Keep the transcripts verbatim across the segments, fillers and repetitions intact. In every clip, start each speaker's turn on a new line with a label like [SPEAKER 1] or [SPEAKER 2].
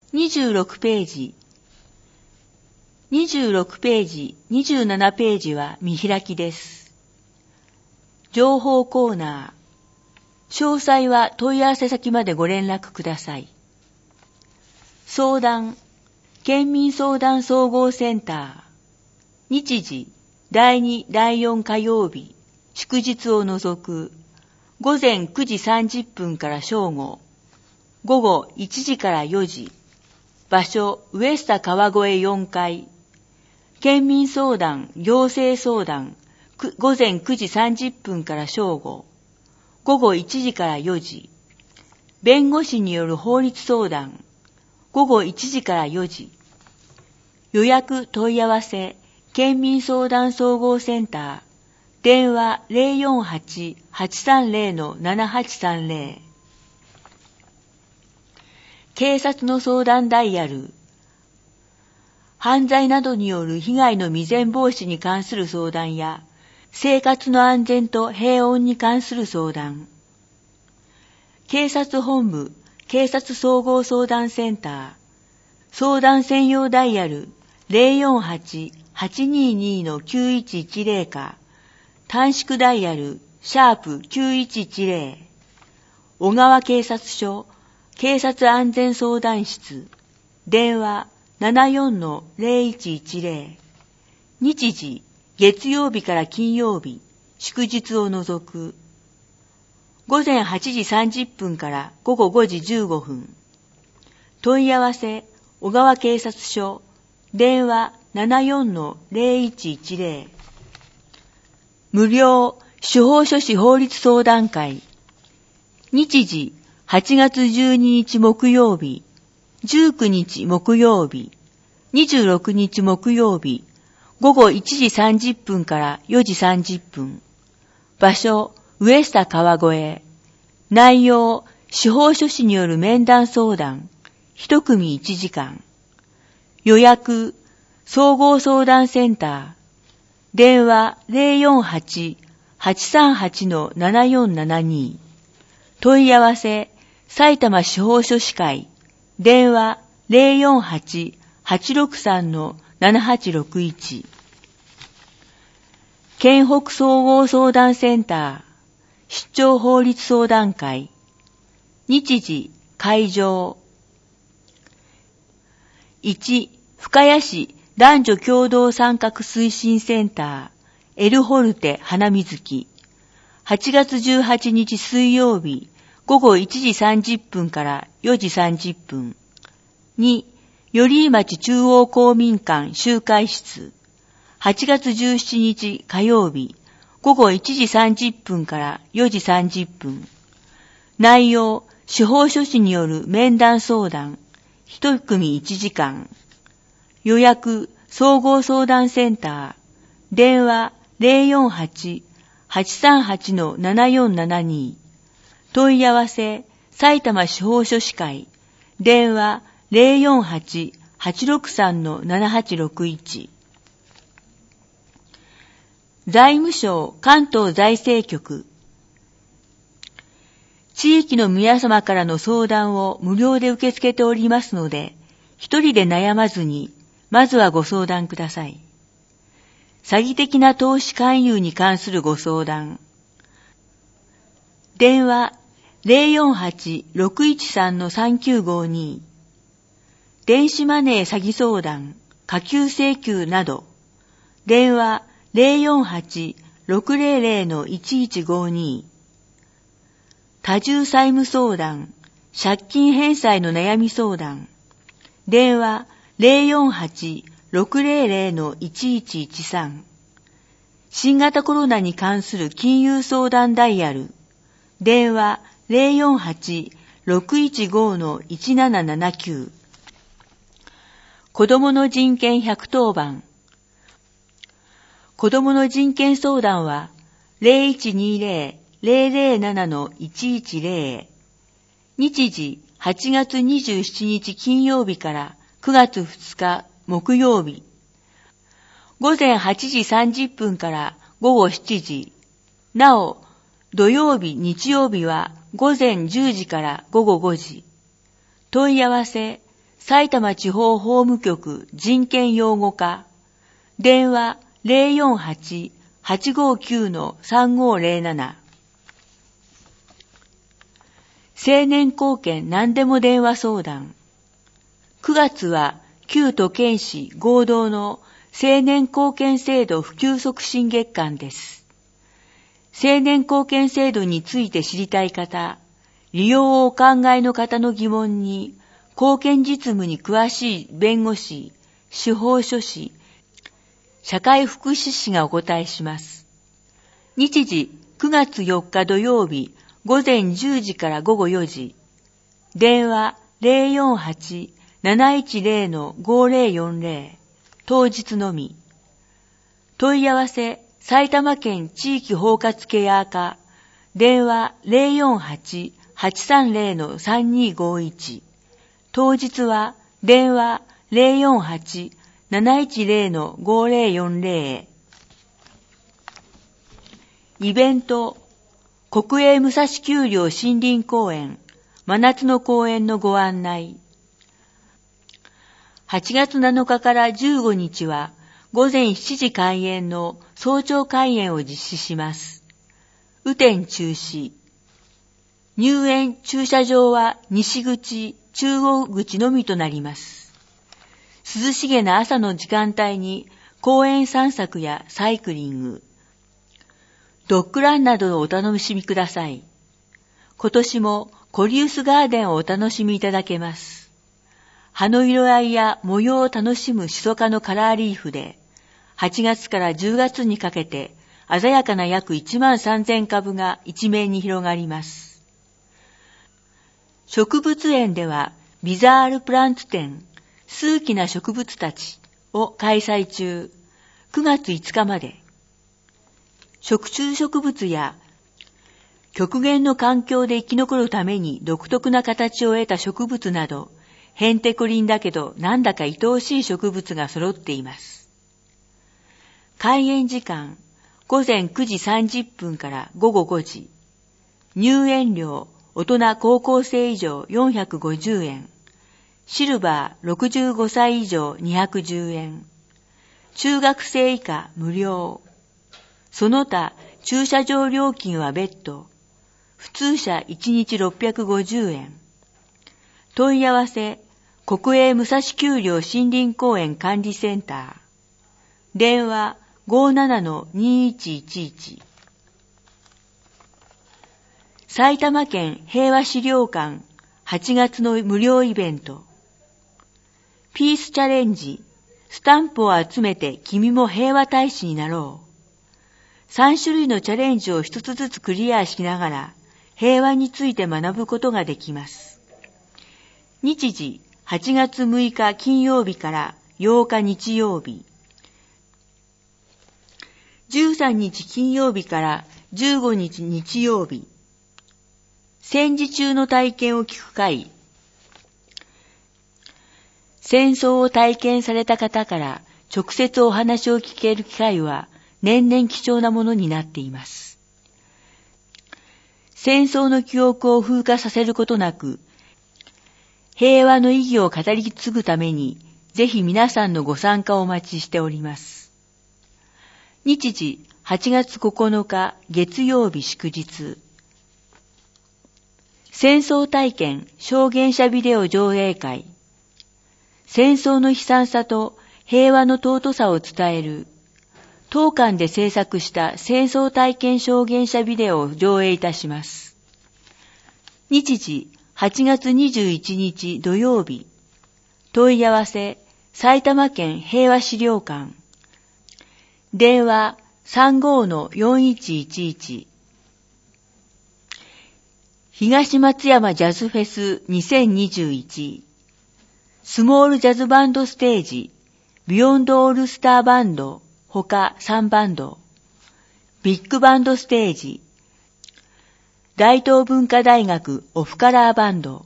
[SPEAKER 1] にじゅうろくページ。にじゅうろくページ、にじゅうななページは見開きです。情報コーナー。詳細は問い合わせ先までご連絡ください。相談。県民相談総合センター。日時、だいに、だいよん火曜日、祝日を除く、ごぜんくじさんじゅっぷんから正午、午後いちじからよじ、場所、ウエスタ川越よんかい、県民相談、行政相談、午前くじさんじゅっぷんから正午、午後いちじからよじ、弁護士による法律相談、午後いちじからよじ、予約問い合わせ、県民相談総合センター、電話 ゼロよんはち はちさんゼロ ななはちさんゼロ、警察の相談ダイヤル、犯罪などによる被害の未然防止に関する相談や、生活の安全と平穏に関する相談。警察本部、警察総合相談センター、相談専用ダイヤル ゼロよんはち はちにに きゅういちいちゼロ か、短縮ダイヤル、シャープきゅういちいちゼロ、小川警察署、警察安全相談室、電話 ななよんのゼロいちいちゼロ、日時、月曜日から金曜日、祝日を除く、ごぜんはちじさんじゅっぷんからごごごじじゅうごふん、問い合わせ、小川警察署、電話 ななよんのゼロいちいちゼロ、無料、司法書士法律相談会、日時、はちがつじゅうににち木曜日、じゅうくにち木曜日、にじゅうろくにち木曜日、午後いちじさんじゅっぷんからよじさんじゅっぷん。場所、ウエスタ川越。内容、司法書士による面談相談。一組いちじかん。予約、総合相談センター。電話 ゼロよんはち はちさんはち ななよんななに。問い合わせ、埼玉司法書士会。電話 ゼロよんはち はちろくさん ななはちろくいち。県北総合相談センター、出張法律相談会。日時、会場。いち、深谷市男女共同参画推進センター、エルホルテ花水木。はちがつじゅうはちにち水曜日、午後いちじさんじゅっぷんからよじさんじゅっぷん。に、寄居町中央公民館集会室。はちがつじゅうしちにち火曜日、午後いちじさんじゅっぷんからよじさんじゅっぷん。内容、司法書士による面談相談。一組いちじかん。予約、総合相談センター。電話 ゼロよんはち はちさんはち ななよんななに。問い合わせ、埼玉司法書士会。電話 ゼロよんはち はちろくさん ななはちろくいち。財務省関東財政局。地域の皆様からの相談を無料で受け付けておりますので、一人で悩まずに、まずはご相談ください。詐欺的な投資勧誘に関するご相談。電話 ゼロよんはち ろくいちさん さんきゅうごに。電子マネー詐欺相談、下給請求など。電話ゼロよんはち ろくゼロゼロ いちいちごに。多重債務相談、借金返済の悩み相談。電話ゼロよんはち ろくゼロゼロ いちいちいちさん。新型コロナに関する金融相談ダイヤル。電話ゼロよんはち ろくいちご いちななななきゅう。子どもの人権ひゃくとおばん。子どもの人権相談はゼロいちにゼロ ゼロゼロなな いちいちゼロ。日時はちがつにじゅうしちにち金曜日からくがつふつか木曜日。午前はちじさんじゅっぷんから午後しちじ。なお、土曜日、日曜日は午前じゅうじから午後ごじ。問い合わせ、 埼玉地方法務局人権擁護課、電話 ゼロよんはち はちごきゅう さんごゼロなな。青年貢献何でも電話相談。くがつは旧都県市合同の青年貢献制度普及促進月間です。青年貢献制度について知りたい方、利用をお考えの方の疑問に、貢献実務に詳しい弁護士、司法書士、社会福祉士がお答えします。日時くがつよっか土曜日午前じゅうじから午後よじ。電話 ゼロよんはち なないちゼロ ごゼロよんゼロ。当日のみ。問い合わせ埼玉県地域包括ケア課。電話 ゼロよんはち はちさんゼロ さんにごいち。当日は電話 ゼロよんはち なないちゼロ ごゼロよんゼロ。イベント、国営武蔵丘陵森林公園、真夏の公園のご案内。はちがつなのかからじゅうごにちは午前しちじ開園の早朝開園を実施します。雨天中止。入園駐車場は西口、中央口のみとなります。涼しげな朝の時間帯に公園散策やサイクリング、ドッグランなどをお楽しみください。今年もコリウスガーデンをお楽しみいただけます。葉の色合いや模様を楽しむシソ科のカラーリーフで、はちがつからじゅうがつにかけて鮮やかな約いちまんさんぜんかぶが一面に広がります。植物園ではビザールプランツ展、数奇な植物たちを開催中、くがついつかまで。食虫植物や極限の環境で生き残るために独特な形を得た植物など、へんてこりんだけどなんだか愛おしい植物が揃っています。開園時間、ごぜんくじさんじゅっぷんからごごごじ。入園料、大人高校生以上よんひゃくごじゅうえん。シルバーろくじゅうごさい以上にひゃくじゅうえん。中学生以下無料。その他、駐車場料金は別途。普通車いちにちろっぴゃくごじゅうえん。問い合わせ、国営武蔵丘陵森林公園管理センター。電話 ごーななのにーいちいちいち。埼玉県平和資料館はちがつの無料イベント。ピースチャレンジ、スタンプを集めて君も平和大使になろう。さんしゅるいのチャレンジを一つずつクリアしながら平和について学ぶことができます。日時はちがつむいか金曜日からようか日曜日。じゅうさんにち金曜日からじゅうごにち日曜日。戦時中の体験を聞く会。戦争を体験された方から直接お話を聞ける機会は年々貴重なものになっています。戦争の記憶を風化させることなく、平和の意義を語り継ぐために、ぜひ皆さんのご参加をお待ちしております。日時はちがつここのか月曜日祝日。戦争体験証言者ビデオ上映会。戦争の悲惨さと平和の尊さを伝える当館で制作した戦争体験証言者ビデオを上映いたします。日時はちがつにじゅういちにち土曜日。問い合わせ埼玉県平和資料館。電話 さんごのよんいちいちいち。東松山ジャズフェスにせんにじゅういち。スモールジャズバンドステージ、ビヨンドオールスターバンド、他さんバンド、ビッグバンドステージ、大東文化大学オフカラーバンド、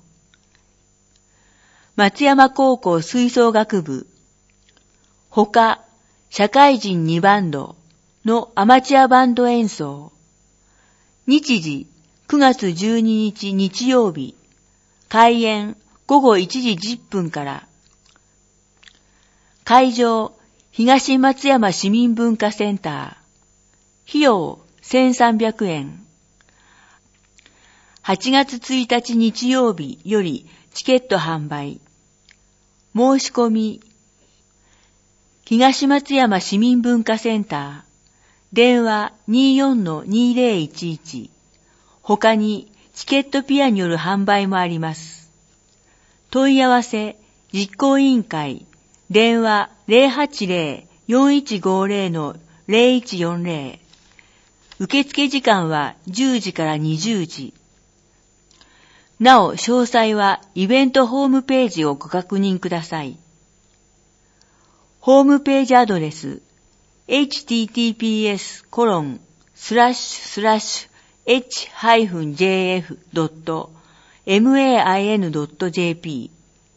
[SPEAKER 1] 松山高校吹奏楽部、他社会人にバンドのアマチュアバンド演奏。日時くがつじゅうににち日曜日、開演ごごいちじじゅっぷんから会場、東松山市民文化センター。費用、せんさんびゃくえん。はちがつついたち日曜日よりチケット販売。申し込み。東松山市民文化センター。電話 にじゅうよんのにせんじゅういち。他にチケットピアによる販売もあります。問い合わせ、実行委員会。電話 ゼロはちゼロ よんいちごゼロのゼロいちよんゼロ。受付時間はじゅうじからにじゅうじ。なお、詳細はイベントホームページをご確認ください。ホームページアドレス エイチティーティーピーエスコロンスラッシュスラッシュエイチジェーエフドットマインドットジェーピー。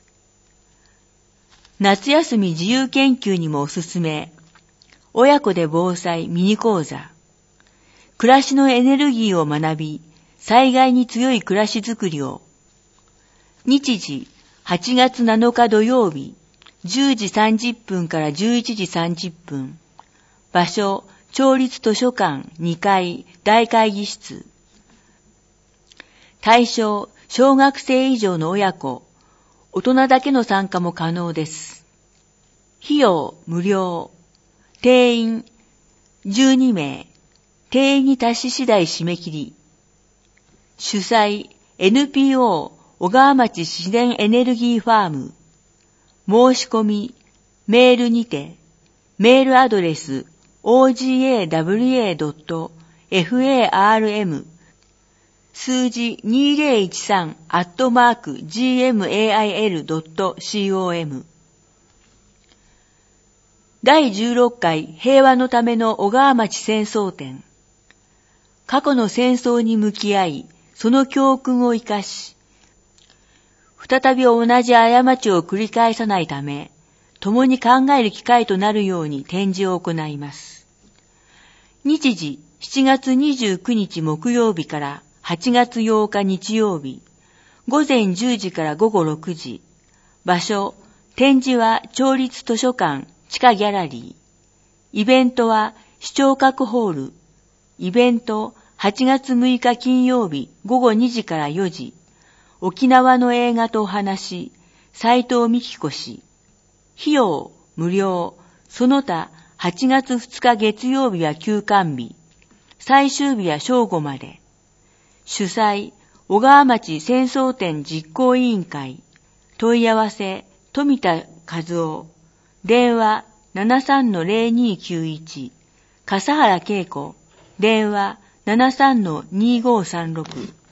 [SPEAKER 1] 夏休み自由研究にもおすすめ。親子で防災ミニ講座。暮らしのエネルギーを学び、災害に強い暮らしづくりを。日時、はちがつなのか土曜日、じゅうじさんじゅっぷんからじゅういちじさんじゅっぷん。場所、町立図書館にかい大会議室。対象、小学生以上の親子、大人だけの参加も可能です。費用、無料。定員、じゅうにめい。定員に達し次第締め切り。主催、エヌピーオー 小川町自然エネルギーファーム。申し込み、メールにて、メールアドレス オージーエーダブリューエードットファーム 数字にせんじゅうさんアットマークジーエムエーアイエルドットコム。 だいじゅうろっかい平和のための小川町戦争展。過去の戦争に向き合い、その教訓を生かし、再び同じ過ちを繰り返さないため、共に考える機会となるように展示を行います。日時、しちがつにじゅうくにち木曜日からはちがつようか日曜日、ごぜんじゅうじからごごろくじ。場所、展示は町立図書館地下ギャラリー。イベントは視聴覚ホール。イベント、はちがつむいか金曜日ごごにじからよじ。沖縄の映画とお話、斉藤美希子氏。費用、無料。その他、はちがつふつか月曜日は休館日。最終日は正午まで。主催、小川町戦争展実行委員会。問い合わせ、富田和夫。電話、ななさんのゼロにきゅういち。笠原恵子。電話、ななさんのにごさんろく。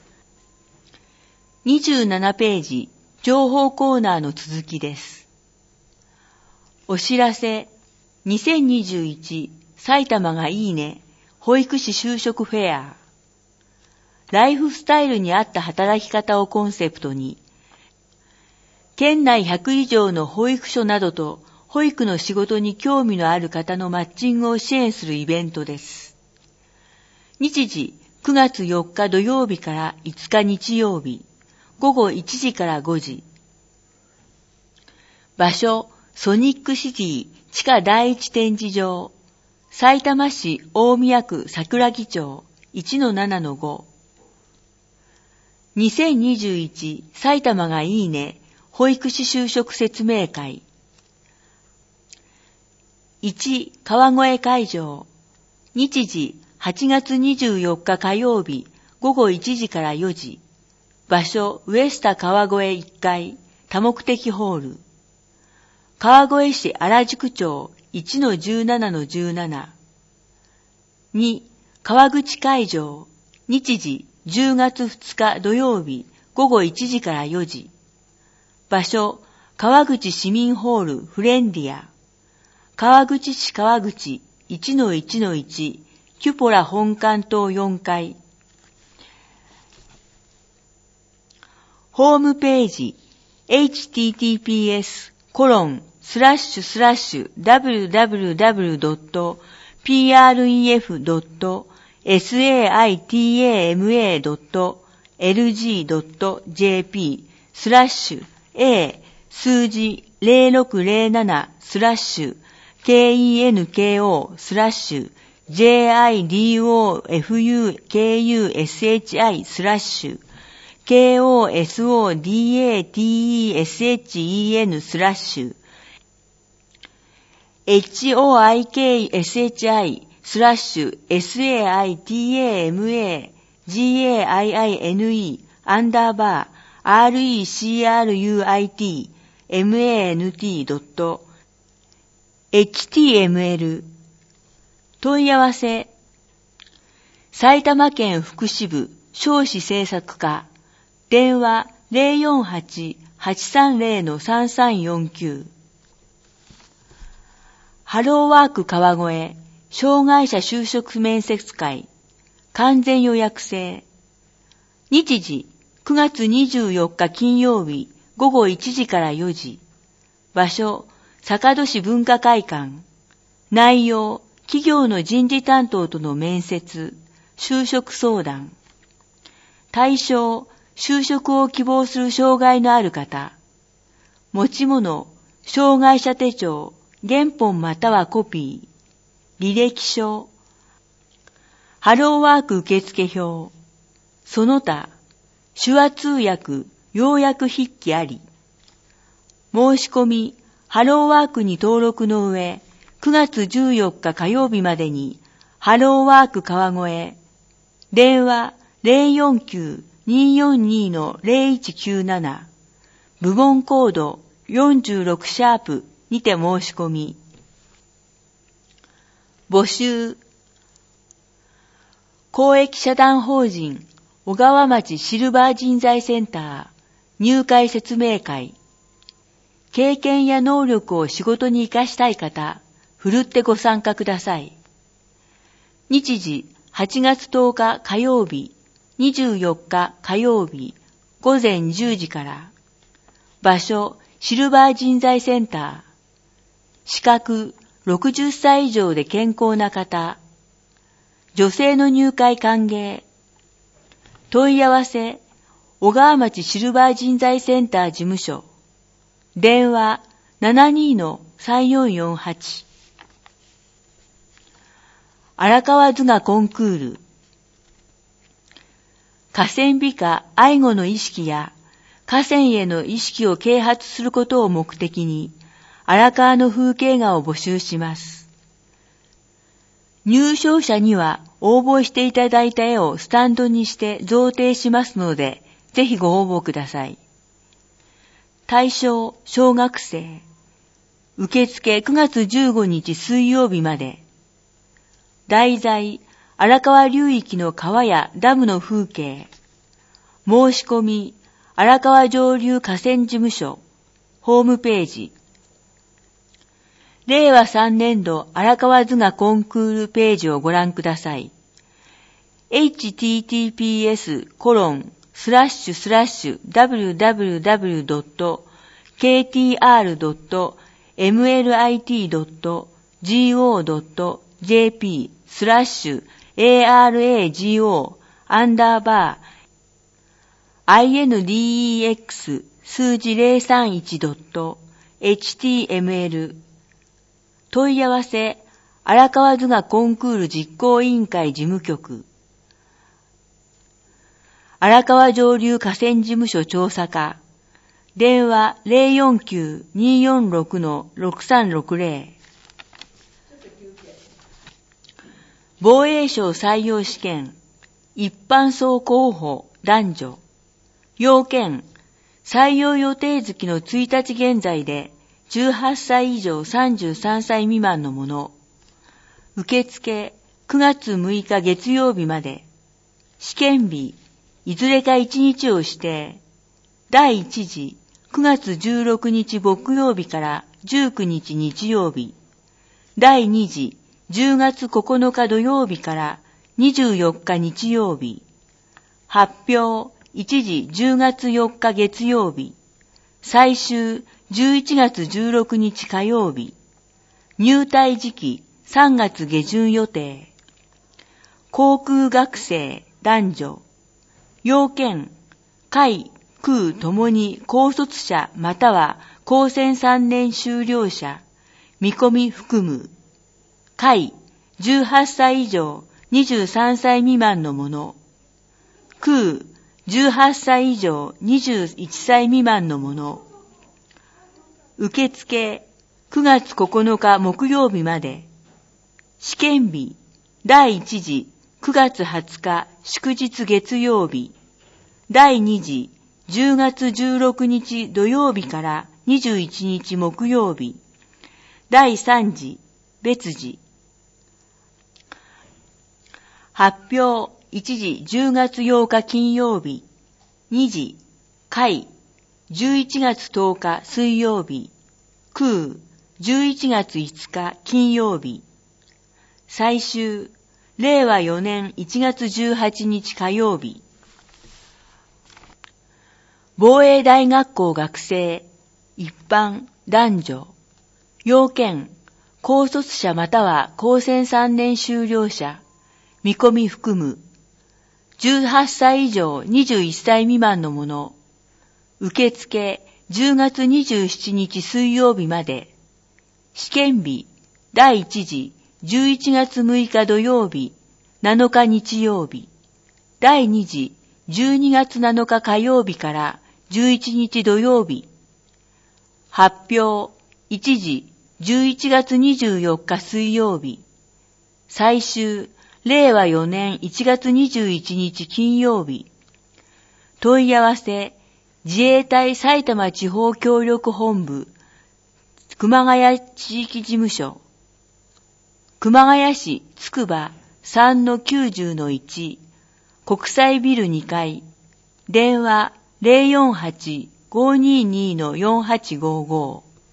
[SPEAKER 1] にじゅうななページ、情報コーナーの続きです。お知らせ、にせんにじゅういち埼玉がいいね、保育士就職フェア。ライフスタイルに合った働き方をコンセプトに、県内ひゃくいじょうの保育所などと保育の仕事に興味のある方のマッチングを支援するイベントです。日時、くがつよっか土曜日からいつか日曜日、ごごいちじからごじ。場所、ソニックシティ地下第一展示場。さいたま市大宮区桜木町 いちのななのご。にせんにじゅういち埼玉がいいね保育士就職説明会。いち川越会場。日時はちがつにじゅうよっか火曜日ごごいちじからよじ。場所、ウエスタ川越いっかい、多目的ホール。川越市原宿町 いちのじゅうななのじゅうなな。に川口会場。日時じゅうがつふつか土曜日ごごいちじからよじ。場所、川口市民ホールフレンディア。川口市川口 いちのいちのいち キュポラ本館棟よんかい。ホームページ エイチティーティーピーエスコロンスラッシュスラッシュダブリューダブリューダブリュードットピーアールイーエフドットサイタマドットエルジードットジェーピースラッシュ A 数字ゼロろくゼロななスラッシュ ケーイーエヌケーオー スラッシュ ジェイアイディーオーエフユーケーユーエスエイチアイ スラッシュ ケーオーエスオーディーエーティーイーエスエイチイーエヌ スラッシュ エイチオーアイケーエスエイチアイ スラッシュ エスエーアイティーエーエムエージーエーアイアイエヌイー アンダーバー アールイーシーアールユーアイティー エムエーエヌティー ドット エイチティーエムエル 問い合わせ埼玉県福祉部少子政策課電話 ゼロよんはち はちさんゼロ さんさんよんきゅう ハローワーク川越障害者就職面接会完全予約制日時くがつにじゅうよっか金曜日午後いちじからよじ場所坂戸市文化会館内容企業の人事担当との面接就職相談対象就職を希望する障害のある方持ち物障害者手帳原本またはコピー履歴書ハローワーク受付表その他手話通訳要約筆記あり申し込みハローワークに登録の上くがつじゅうよっか火曜日までにハローワーク川越電話 ゼロよんきゅう にーよんにー ゼロいちきゅうなな 部門コードよんじゅうろくシャープにて申し込み募集公益社団法人小川町シルバー人材センター入会説明会経験や能力を仕事に生かしたい方ふるってご参加ください日時はちがつとおか火曜日にじゅうよっか火曜日午前じゅうじから場所シルバー人材センター資格ろくじゅっさい以上で健康な方女性の入会歓迎問い合わせ小川町シルバー人材センター事務所電話 ななにー さんよんよんはち 荒川図画コンクール河川美化愛護の意識や河川への意識を啓発することを目的に荒川の風景画を募集します入賞者には応募していただいた絵をスタンドにして贈呈しますのでぜひご応募ください対象小学生受付くがつじゅうごにち水曜日まで題材荒川流域の川やダムの風景申し込み荒川上流河川事務所ホームページれいわさんねんど荒川図画コンクールページをご覧ください エイチティーティーピーエスコロンスラッシュスラッシュダブリューダブリューダブリュードットケーティーアールドットエムエルアイティードットジーオードットジェーピースラッシュ エーアールエージーオー アンダーバー アイエヌディーイーエックス 数字ゼロさんいちドットエイチティーエムエル 問い合わせ荒川図画コンクール実行委員会事務局荒川上流河川事務所調査課電話 ゼロよんきゅう にーよんろく ろくさんろくゼロ 防衛省採用試験一般総候補男女要件採用予定月のついたち現在でじゅうはっさい以上さんじゅうさんさい未満のもの受付くがつむいか月曜日まで試験日いずれかいちにちを指定だいいち次くがつじゅうろくにち木曜日からじゅうくにち日曜日だいに次じゅうがつここのか土曜日からにじゅうよっか日曜日発表いち次じゅうがつよっか月曜日最終じゅういちがつじゅうろくにち火曜日入隊時期さんがつ下旬予定航空学生男女要件下位空ともに高卒者または高専さんねん修了者、見込み含む。下じゅうはっさい以上にじゅうさんさい未満の者。空じゅうはっさい以上にじゅういっさい未満の者。受付くがつここのか木曜日まで。試験日第一次くがつはつか祝日月曜日。第二次じゅうがつじゅうろくにち土曜日からにじゅういちにち木曜日。第三次別次。発表一次じゅうがつようか金曜日。二次下じゅういちがつとおか水曜日。空じゅういちがついつか金曜日。最終れいわよねんいちがつじゅうはちにち火曜日。防衛大学校学生、一般、男女。要件、高卒者または高専さんねん修了者、見込み含む。じゅうはっさい以上にじゅういっさい未満の者。受付、じゅうがつにじゅうしちにち水曜日まで。試験日、第一次、じゅういちがつむいか土曜日、なのか日曜日。第二次、じゅうにがつなのか火曜日からじゅういちにち土曜日。発表、一次、じゅういちがつにじゅうよっか水曜日。最終、れいわよねんいちがつにじゅういちにち金曜日。問い合わせ、自衛隊埼玉地方協力本部、熊谷地域事務所。熊谷市つくば さんのきゅうじゅうのいち、国際ビルにかい、電話 ゼロよんはち ごーにーにー のよんはちごーごー。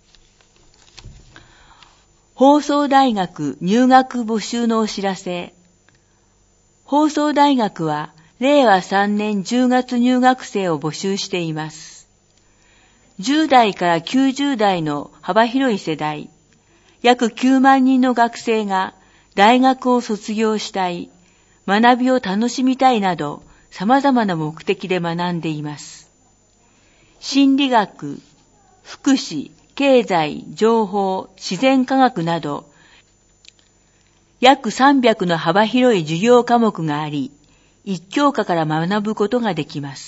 [SPEAKER 1] 放送大学入学募集のお知らせ。放送大学はれいわさんねんじゅうがつ入学生を募集しています。じゅうだいからきゅうじゅうだいの幅広い世代、約きゅうまんにんの学生が大学を卒業したい、学びを楽しみたいなど様々な目的で学んでいます。心理学、福祉、経済、情報、自然科学など、約さんびゃくの幅広い授業科目があり、一教科から学ぶことができます。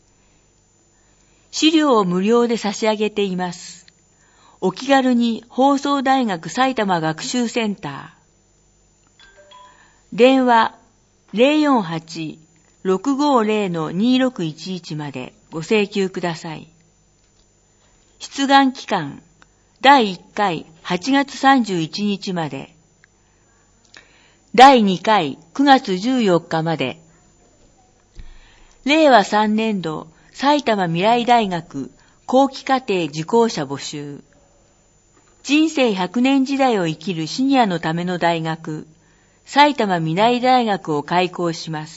[SPEAKER 1] 資料を無料で差し上げています。お気軽に放送大学埼玉学習センター。電話ゼロよんはち ろくごーゼロ のにーろくいちいちまでご請求ください。出願期間、だいいっかいはちがつさんじゅういちにちまで、だいにかいくがつじゅうよっかまで、れいわさんねんど埼玉未来大学後期課程受講者募集。人生ひゃくねん時代を生きるシニアのための大学、埼玉未来大学を開校します。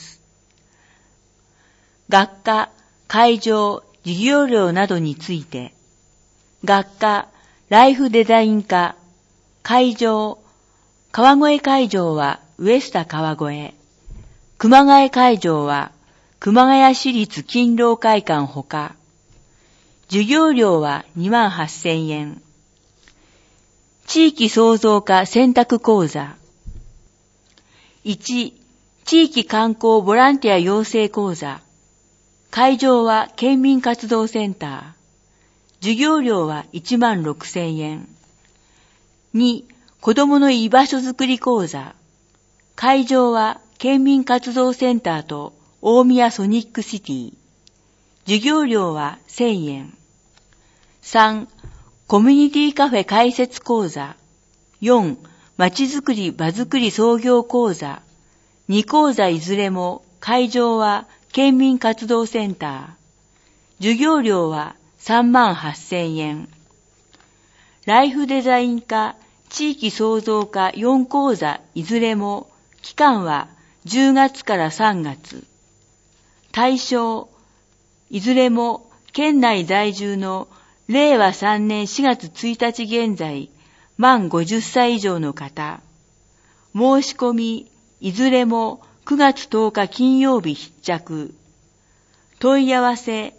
[SPEAKER 1] 学科、会場、授業料などについて、学科、ライフデザイン科、会場、川越会場はウエスタ川越、熊谷会場は熊谷市立勤労会館ほか、授業料はにまんはっせんえん。地域創造化選択講座。いち、地域観光ボランティア養成講座。会場は県民活動センター。授業料はいちまんろくせんえん。に、子どもの居場所づくり講座。会場は県民活動センターと大宮ソニックシティ。授業料はせんえん。さん、コミュニティカフェ開設講座。よん、まちづくり場づくり創業講座。に講座いずれも会場は県民活動センター。授業料はさんまんはっせんえん。ライフデザイン科、地域創造科よん講座いずれも期間はじゅうがつからさんがつ。対象、いずれも県内在住のれいわさんねんしがつついたち現在、満ごじゅっさい以上の方。申し込み、いずれもくがつとおか金曜日必着。問い合わせ、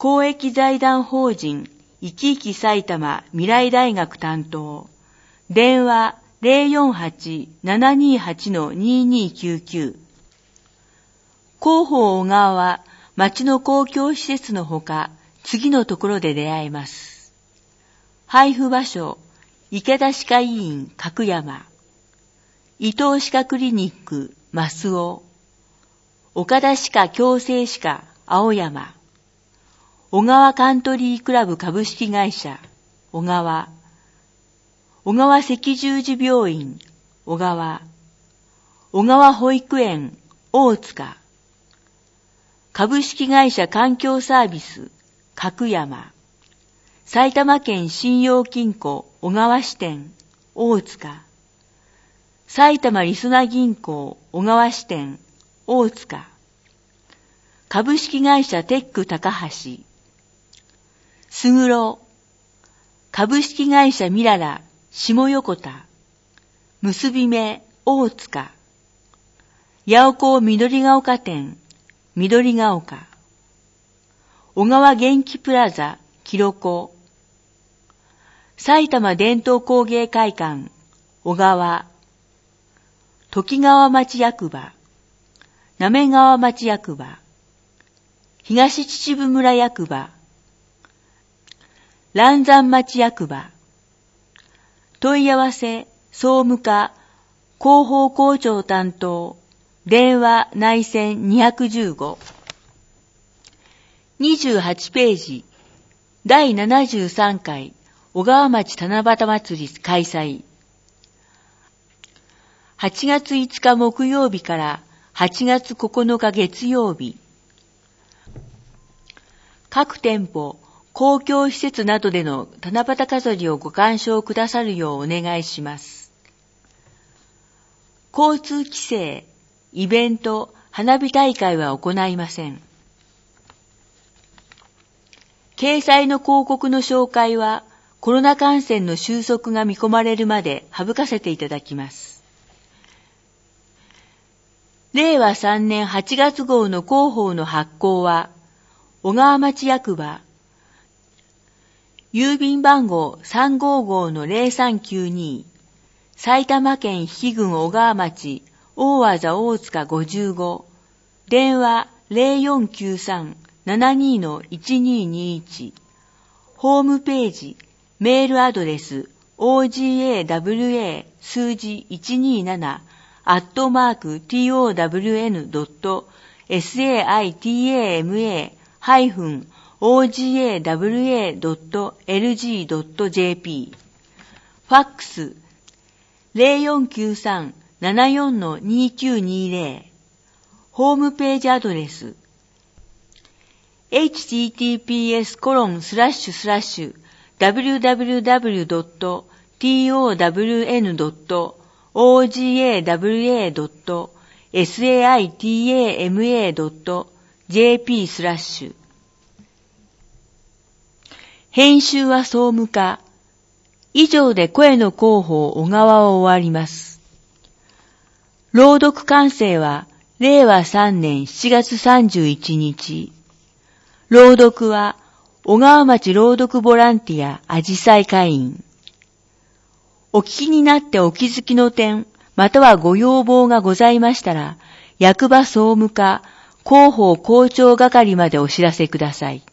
[SPEAKER 1] 公益財団法人いきいき埼玉未来大学担当、電話 ゼロよんはち ななにはち ににきゅうきゅう。広報小川は町の公共施設のほか、次のところで出会えます。配布場所、池田歯科医院角山、伊東歯科クリニック増尾、岡田歯科矯正歯科青山、小川カントリークラブ株式会社小川、小川赤十字病院小川、小川保育園大塚、株式会社環境サービス角山、埼玉県信用金庫小川支店大塚、埼玉りそな銀行小川支店大塚、株式会社テック高橋、すぐろ、株式会社ミララ下横田、結び目大塚、八尾港緑が丘店緑が丘、小川元気プラザキロコ、埼玉伝統工芸会館小川、時川町役場、滑川町役場、東秩父村役場、嵐山町役場、問い合わせ、総務課、広報校長担当、電話内線にひゃくじゅうご。にじゅうはちページ、だいななじゅうさんかい小川町七夕祭り開催。はちがついつか木曜日からはちがつここのか月曜日。各店舗、公共施設などでの七夕飾りをご鑑賞くださるようお願いします。交通規制、イベント、花火大会は行いません。掲載の広告の紹介はコロナ感染の収束が見込まれるまで省かせていただきます。れいわさんねんはちがつ号の広報の発行は小川町役場、郵便番号 さんごーごーのゼロさんきゅうに、埼玉県比企郡小川町大和田大塚ごじゅうご、電話 ゼロよんきゅうさん ななにのいちににいち、ホームページ、メールアドレス オージーエーダブリューエー 数字いちにななアットマーク ティーオーダブリューエヌドットサイタマ ハイフン オージーエーダブリューエードットエルジードットジェーピー、 ファックスゼロよんきゅうさん ななよんのにきゅうにゼロ、ホームページアドレス エイチティーティーピーエスコロンスラッシュスラッシュダブリューダブリューダブリュードットティーオーダブリューエヌドットオージーエーダブリューエードットサイタマドットジェーピー スラッシュ。編集は総務課。以上で声の広報小川を終わります。朗読完成はれいわさんねんしちがつさんじゅういちにち。朗読は小川町朗読ボランティアあじさい会員。お聞きになってお気づきの点、またはご要望がございましたら、役場総務課広報校長係までお知らせください。